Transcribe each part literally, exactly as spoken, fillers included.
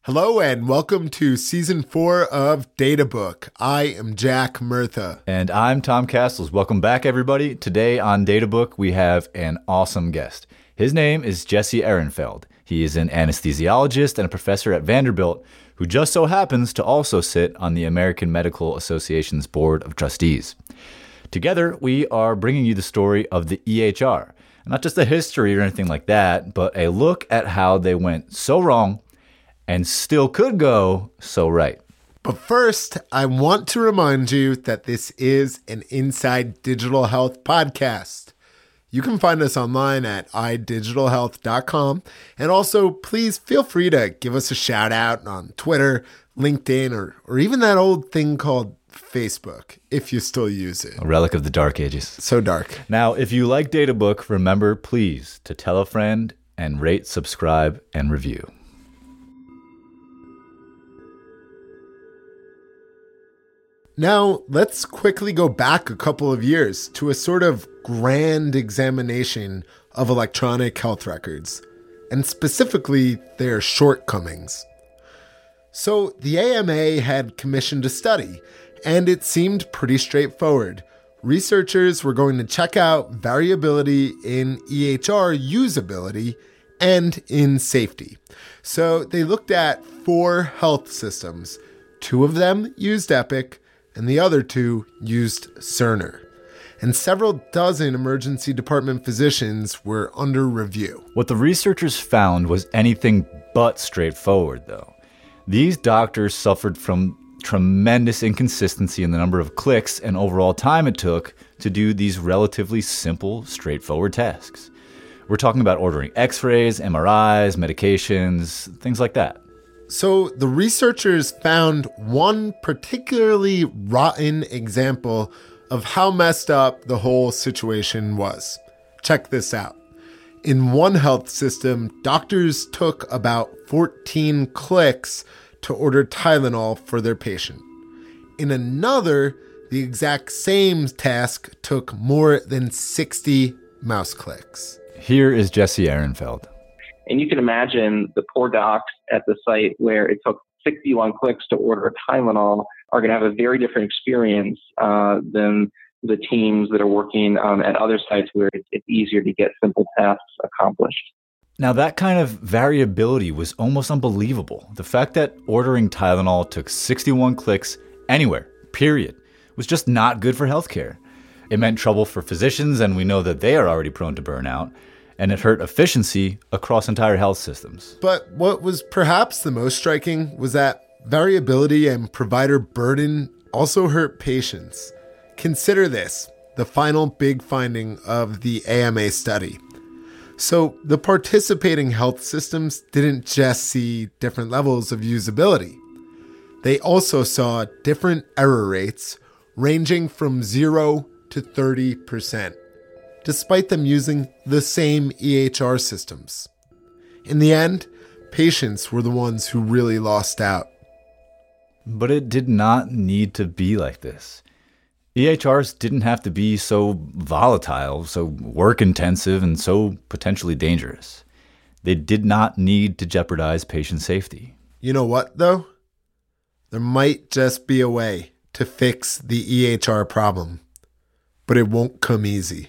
Hello and welcome to season four of Databook. I am Jack Murtha. And I'm Tom Castles. Welcome back, everybody. Today on Databook, we have an awesome guest. His name is Jesse Ehrenfeld. He is an anesthesiologist and a professor at Vanderbilt who just so happens to also sit on the American Medical Association's Board of Trustees. Together, we are bringing you the story of the E H R. Not just the history or anything like that, but a look at how they went so wrong and still could go so right. But first, I want to remind you that this is an Inside Digital Health podcast. You can find us online at i digital health dot com. And also, please feel free to give us a shout out on Twitter, LinkedIn, or, or even that old thing called Facebook, if you still use it. A relic of the dark ages. So dark. Now, if you like Databook, remember, please, to tell a friend and rate, subscribe, and review. Now, let's quickly go back a couple of years to a sort of grand examination of electronic health records, and specifically their shortcomings. So, the A M A had commissioned a study, and it seemed pretty straightforward. Researchers were going to check out variability in E H R usability and in safety. So, they looked at four health systems. Two of them used Epic, and the other two used Cerner. And several dozen emergency department physicians were under review. What the researchers found was anything but straightforward, though. These doctors suffered from tremendous inconsistency in the number of clicks and overall time it took to do these relatively simple, straightforward tasks. We're talking about ordering x-rays, M R Is, medications, things like that. So the researchers found one particularly rotten example of how messed up the whole situation was. Check this out. In one health system, doctors took about fourteen clicks to order Tylenol for their patient. In another, the exact same task took more than sixty mouse clicks. Here is Jesse Ehrenfeld. And you can imagine the poor docs at the site where it took sixty-one clicks to order a Tylenol are going to have a very different experience uh, than the teams that are working um, at other sites where it's, it's easier to get simple tasks accomplished. Now, that kind of variability was almost unbelievable. The fact that ordering Tylenol took sixty-one clicks anywhere, period, was just not good for healthcare. It meant trouble for physicians, and we know that they are already prone to burnout. And it hurt efficiency across entire health systems. But what was perhaps the most striking was that variability and provider burden also hurt patients. Consider this, the final big finding of the A M A study. So the participating health systems didn't just see different levels of usability. They also saw different error rates ranging from zero to thirty percent. Despite them using the same E H R systems. In the end, patients were the ones who really lost out. But it did not need to be like this. E H Rs didn't have to be so volatile, so work-intensive, and so potentially dangerous. They did not need to jeopardize patient safety. You know what, though? There might just be a way to fix the E H R problem, but it won't come easy.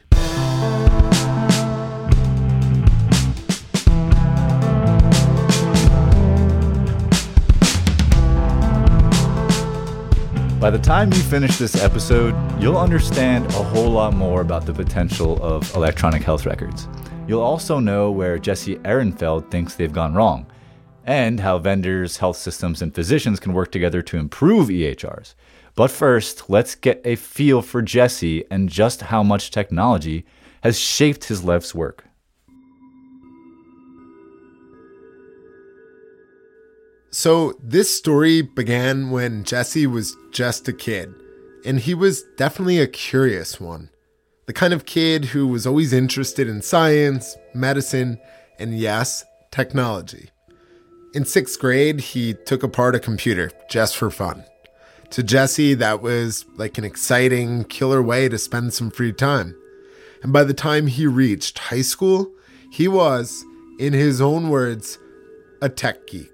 By the time you finish this episode, you'll understand a whole lot more about the potential of electronic health records. You'll also know where Jesse Ehrenfeld thinks they've gone wrong, and how vendors, health systems, and physicians can work together to improve E H Rs. But first, let's get a feel for Jesse and just how much technology has shaped his life's work. So this story began when Jesse was just a kid, and he was definitely a curious one. The kind of kid who was always interested in science, medicine, and yes, technology. In sixth grade, he took apart a computer just for fun. To Jesse, that was like an exciting, killer way to spend some free time. And by the time he reached high school, he was, in his own words, a tech geek.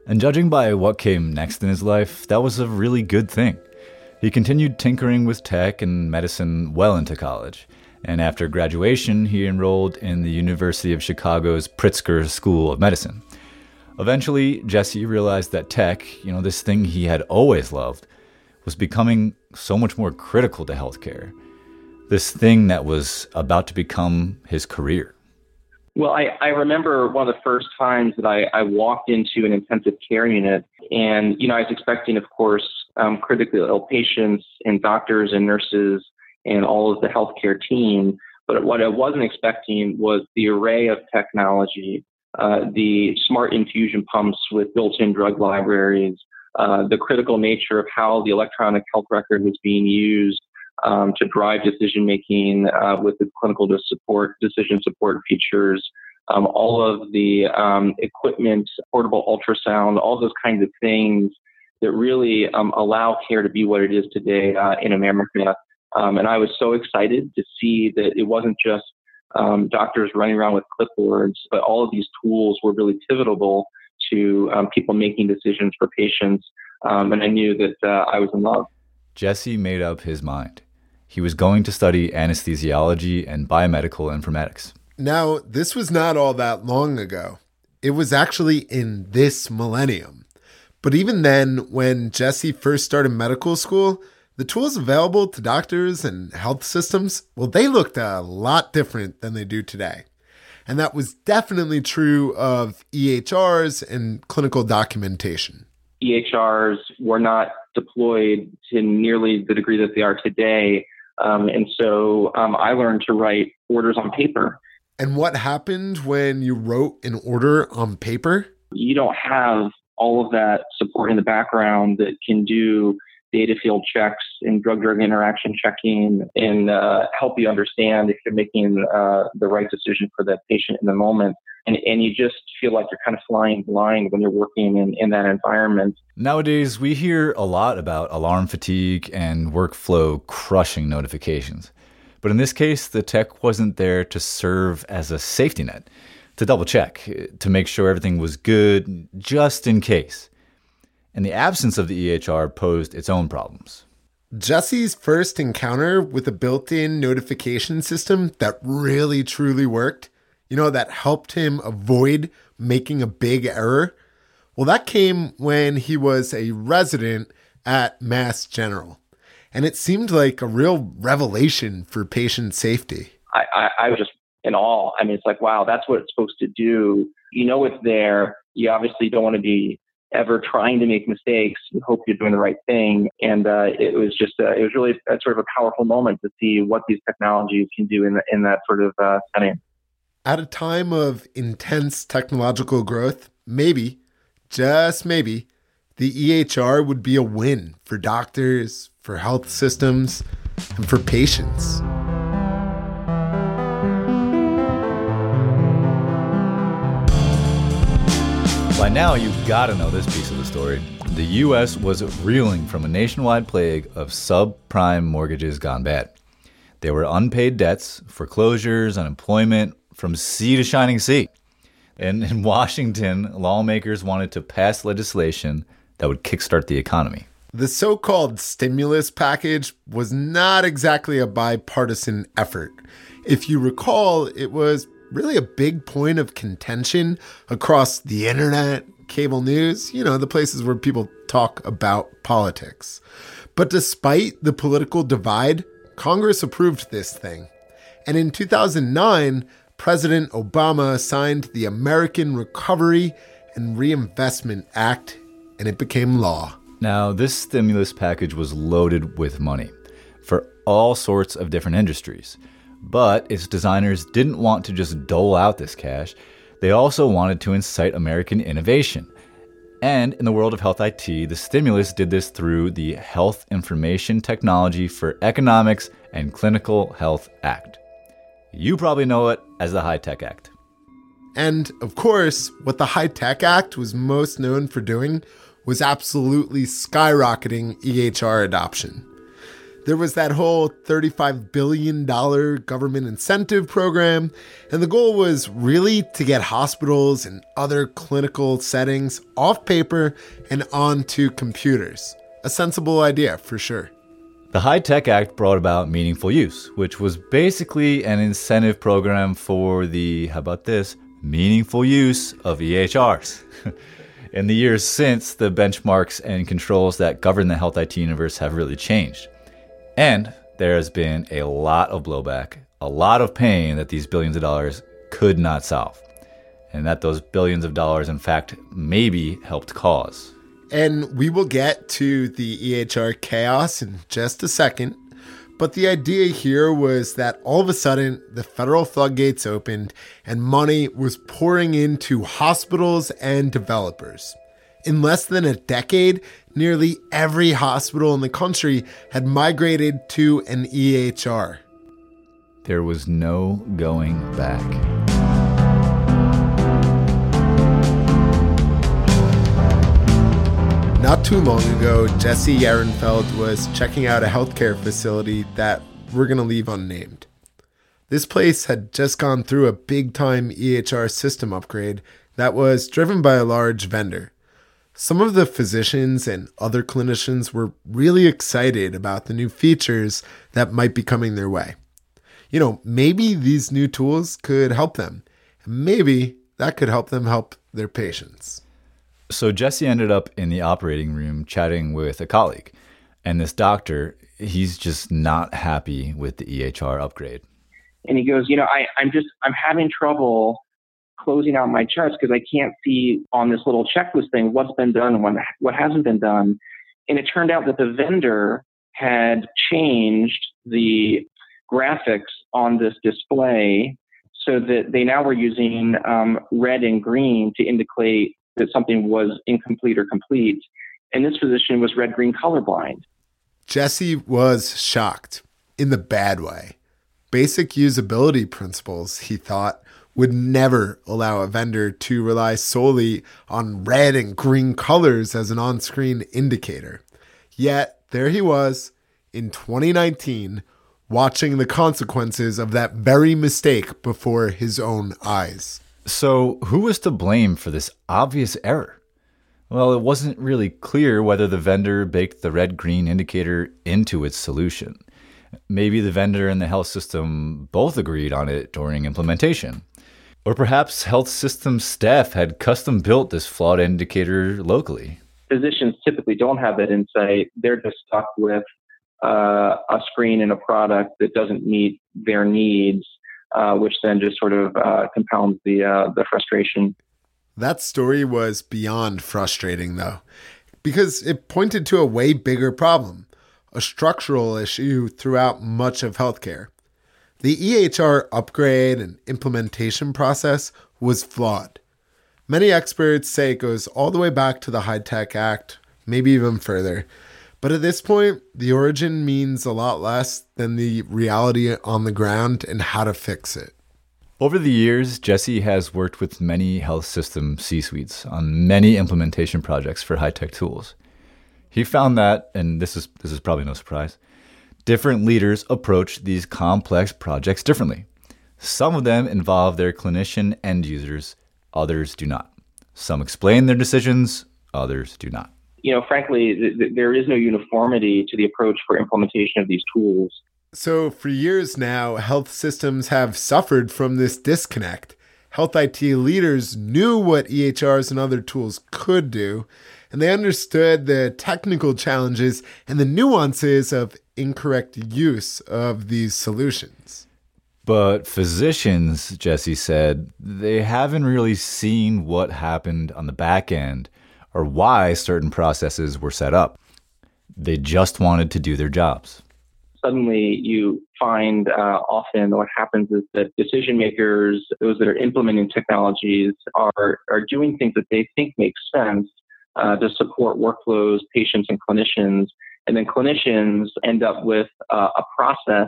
And judging by what came next in his life, that was a really good thing. He continued tinkering with tech and medicine well into college. And after graduation, he enrolled in the University of Chicago's Pritzker School of Medicine. Eventually, Jesse realized that tech, you know, this thing he had always loved, was becoming so much more critical to healthcare. This thing that was about to become his career. Well, I, I remember one of the first times that I, I walked into an intensive care unit, and, you know, I was expecting, of course, um, critically ill patients and doctors and nurses and all of the healthcare team. But what I wasn't expecting was the array of technology, uh, the smart infusion pumps with built-in drug libraries, uh, the critical nature of how the electronic health record was being used um, to drive decision-making uh, with the clinical support, decision support features, um, all of the um, equipment, portable ultrasound, all those kinds of things that really um, allow care to be what it is today uh, in America. Um, and I was so excited to see that it wasn't just um, doctors running around with clipboards, but all of these tools were really pivotal to um, people making decisions for patients. Um, and I knew that uh, I was in love. Jesse made up his mind. He was going to study anesthesiology and biomedical informatics. Now, this was not all that long ago. It was actually in this millennium. But even then, when Jesse first started medical school, the tools available to doctors and health systems, well, they looked a lot different than they do today. And that was definitely true of E H Rs and clinical documentation. E H Rs were not deployed to nearly the degree that they are today. Um, and so um, I learned to write orders on paper. And what happened when you wrote an order on paper? You don't have all of that support in the background that can do data field checks and drug-drug interaction checking and uh, help you understand if you're making uh, the right decision for that patient in the moment. And, and you just feel like you're kind of flying blind when you're working in, in that environment. Nowadays, we hear a lot about alarm fatigue and workflow crushing notifications. But in this case, the tech wasn't there to serve as a safety net, to double check, to make sure everything was good, just in case. And the absence of the E H R posed its own problems. Jesse's first encounter with a built-in notification system that really truly worked, you know, that helped him avoid making a big error, well, that came when he was a resident at Mass General. And it seemed like a real revelation for patient safety. I, I, I was just in awe. I mean, it's like, wow, that's what it's supposed to do. You know it's there. You obviously don't want to be ever trying to make mistakes. You hope you're doing the right thing. And uh, it was just, uh, it was really a, sort of a powerful moment to see what these technologies can do in, the, in that sort of uh, setting. At a time of intense technological growth, maybe, just maybe, the E H R would be a win for doctors, for health systems, and for patients. By now, you've got to know this piece of the story. The U S was reeling from a nationwide plague of subprime mortgages gone bad. They were unpaid debts, foreclosures, unemployment, from sea to shining sea. And in Washington, lawmakers wanted to pass legislation that would kickstart the economy. The so-called stimulus package was not exactly a bipartisan effort. If you recall, it was really a big point of contention across the internet, cable news, you know, the places where people talk about politics. But despite the political divide, Congress approved this thing. And in two thousand nine, President Obama signed the American Recovery and Reinvestment Act, and it became law. Now, this stimulus package was loaded with money for all sorts of different industries. But its designers didn't want to just dole out this cash. They also wanted to incite American innovation. And in the world of health I T, the stimulus did this through the Health Information Technology for Economics and Clinical Health Act. You probably know it as the HITECH Act. And, of course, what the HITECH Act was most known for doing was absolutely skyrocketing E H R adoption. There was that whole thirty-five billion dollars government incentive program, and the goal was really to get hospitals and other clinical settings off paper and onto computers. A sensible idea, for sure. The HITECH Act brought about meaningful use, which was basically an incentive program for the, how about this, meaningful use of E H Rs. In the years since, the benchmarks and controls that govern the health I T universe have really changed. And there has been a lot of blowback, a lot of pain that these billions of dollars could not solve. And that those billions of dollars, in fact, maybe helped cause. And we will get to the E H R chaos in just a second. But the idea here was that all of a sudden, the federal floodgates opened and money was pouring into hospitals and developers. In less than a decade, nearly every hospital in the country had migrated to an E H R. There was no going back. Not too long ago, Jesse Ehrenfeld was checking out a healthcare facility that we're going to leave unnamed. This place had just gone through a big-time E H R system upgrade that was driven by a large vendor. Some of the physicians and other clinicians were really excited about the new features that might be coming their way. You know, maybe these new tools could help them. Maybe that could help them help their patients. So Jesse ended up in the operating room chatting with a colleague. And this doctor, he's just not happy with the E H R upgrade. And he goes, you know, I, I'm just, I'm having trouble closing out my charts because I can't see on this little checklist thing what's been done and what, what hasn't been done. And it turned out that the vendor had changed the graphics on this display so that they now were using um, red and green to indicate that something was incomplete or complete. And this physician was red-green colorblind. Jesse was shocked in the bad way. Basic usability principles, he thought, would never allow a vendor to rely solely on red and green colors as an on-screen indicator. Yet, there he was in twenty nineteen, watching the consequences of that very mistake before his own eyes. So who was to blame for this obvious error? Well, it wasn't really clear whether the vendor baked the red-green indicator into its solution. Maybe the vendor and the health system both agreed on it during implementation. Or perhaps health system staff had custom built this flawed indicator locally. Physicians typically don't have that insight. They're just stuck with uh, a screen and a product that doesn't meet their needs. Uh, which then just sort of uh, compounds the uh, the frustration. That story was beyond frustrating, though, because it pointed to a way bigger problem, a structural issue throughout much of healthcare. The E H R upgrade and implementation process was flawed. Many experts say it goes all the way back to the HITECH Act, maybe even further. But at this point, the origin means a lot less than the reality on the ground and how to fix it. Over the years, Jesse has worked with many health system C-suites on many implementation projects for HITECH tools. He found that, and this is this is probably no surprise, different leaders approach these complex projects differently. Some of them involve their clinician end users, others do not. Some explain their decisions, others do not. You know, frankly, th- th- there is no uniformity to the approach for implementation of these tools. So for years now, health systems have suffered from this disconnect. Health I T leaders knew what E H Rs and other tools could do, and they understood the technical challenges and the nuances of incorrect use of these solutions. But physicians, Jesse said, they haven't really seen what happened on the back end or why certain processes were set up. They just wanted to do their jobs. Suddenly you find uh, often what happens is that decision makers, those that are implementing technologies, are, are doing things that they think make sense uh, to support workflows, patients, and clinicians. And then clinicians end up with uh, a process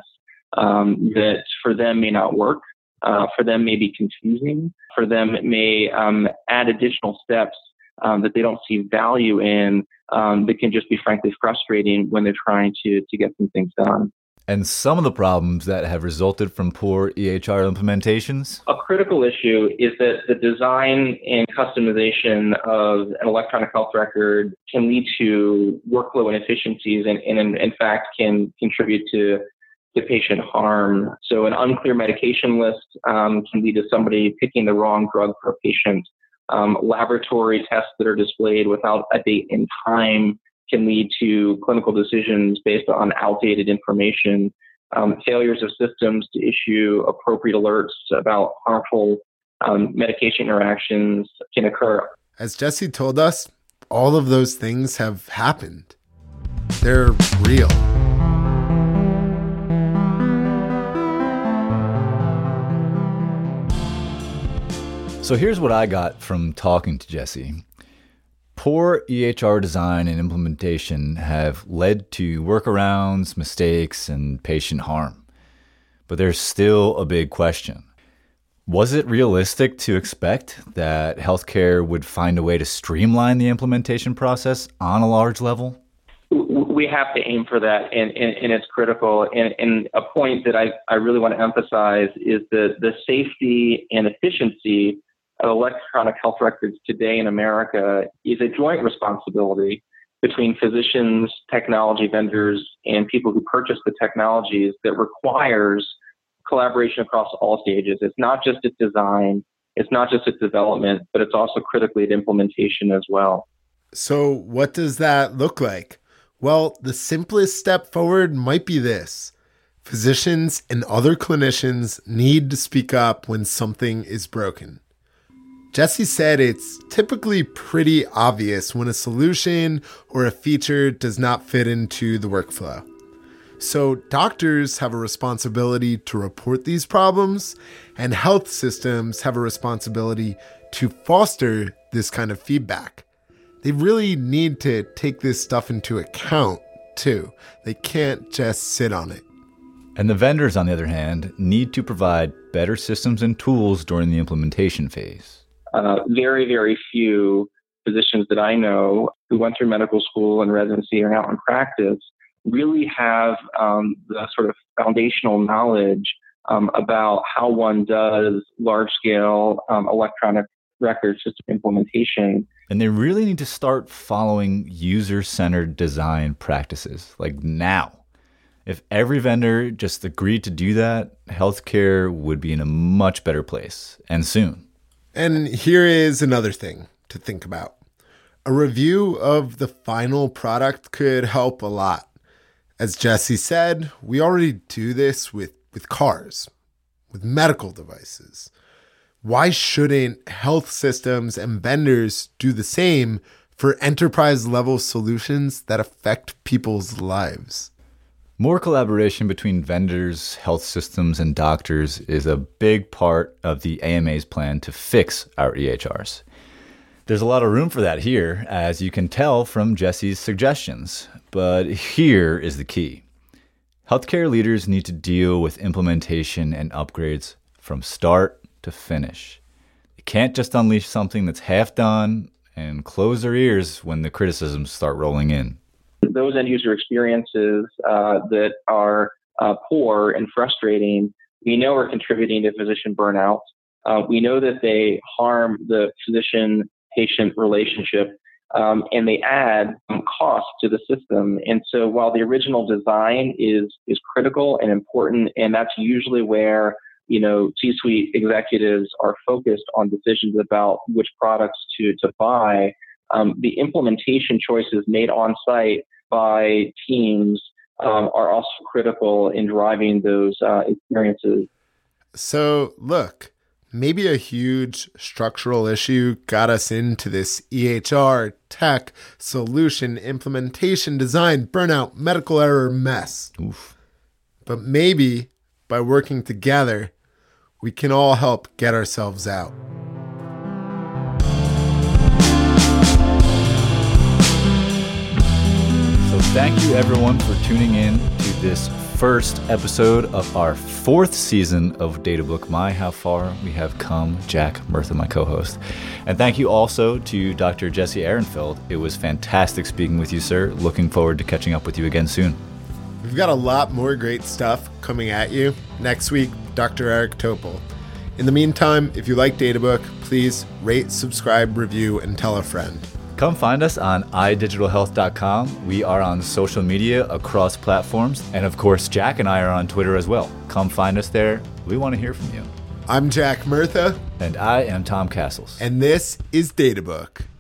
um, that for them may not work, uh, for them may be confusing, for them it may um, add additional steps um, that they don't see value in, um, that can just be frankly frustrating when they're trying to, to get some things done. And some of the problems that have resulted from poor E H R implementations? A critical issue is that the design and customization of an electronic health record can lead to workflow inefficiencies and, and in, in fact, can contribute to, to patient harm. So an unclear medication list um, can lead to somebody picking the wrong drug for a patient. Um, laboratory tests that are displayed without a date and time can lead to clinical decisions based on outdated information. Um, failures of systems to issue appropriate alerts about harmful um, medication interactions can occur. As Jesse told us, all of those things have happened. They're real. So here's what I got from talking to Jesse. Poor E H R design and implementation have led to workarounds, mistakes, and patient harm. But there's still a big question. Was it realistic to expect that healthcare would find a way to streamline the implementation process on a large level? We have to aim for that, and, and, and it's critical. And, and a point that I, I really want to emphasize is that the safety and efficiency of electronic health records today in America is a joint responsibility between physicians, technology vendors, and people who purchase the technologies that requires collaboration across all stages. It's not just its design, it's not just its development, but it's also critically at implementation as well. So what does that look like? Well, the simplest step forward might be this. Physicians and other clinicians need to speak up when something is broken. Jesse said it's typically pretty obvious when a solution or a feature does not fit into the workflow. So doctors have a responsibility to report these problems, and health systems have a responsibility to foster this kind of feedback. They really need to take this stuff into account, too. They can't just sit on it. And the vendors, on the other hand, need to provide better systems and tools during the implementation phase. Uh, very, very few physicians that I know who went through medical school and residency or out in practice really have um, the sort of foundational knowledge um, about how one does large-scale um, electronic record system implementation. And they really need to start following user-centered design practices, like now. If every vendor just agreed to do that, healthcare would be in a much better place, and soon. And here is another thing to think about. A review of the final product could help a lot. As Jesse said, we already do this with, with cars, with medical devices. Why shouldn't health systems and vendors do the same for enterprise-level solutions that affect people's lives? More collaboration between vendors, health systems, and doctors is a big part of the A M A's plan to fix our E H Rs. There's a lot of room for that here, as you can tell from Jesse's suggestions. But here is the key. Healthcare leaders need to deal with implementation and upgrades from start to finish. They can't just unleash something that's half done and close their ears when the criticisms start rolling in. Those end user experiences uh, that are uh, poor and frustrating, we know are contributing to physician burnout. Uh, we know that they harm the physician-patient relationship, um, and they add um, cost to the system. And so while the original design is is critical and important, and that's usually where you know C-suite executives are focused on decisions about which products to, to buy, um, the implementation choices made on site by teams um, are also critical in driving those uh, experiences. So look, maybe a huge structural issue got us into this E H R, tech, solution, implementation, design, burnout, medical error mess. Oof. But maybe by working together, we can all help get ourselves out. So thank you everyone for tuning in to this first episode of our fourth season of DataBook. My, how far we have come. Jack Murtha, my co-host. And thank you also to Doctor Jesse Ehrenfeld. It was fantastic speaking with you, sir. Looking forward to catching up with you again soon. We've got a lot more great stuff coming at you. Next week, Doctor Eric Topol. In the meantime, if you like DataBook, please rate, subscribe, review, and tell a friend. Come find us on i digital health dot com. We are on social media across platforms. And of course, Jack and I are on Twitter as well. Come find us there. We want to hear from you. I'm Jack Murtha. And I am Tom Castles. And this is DataBook.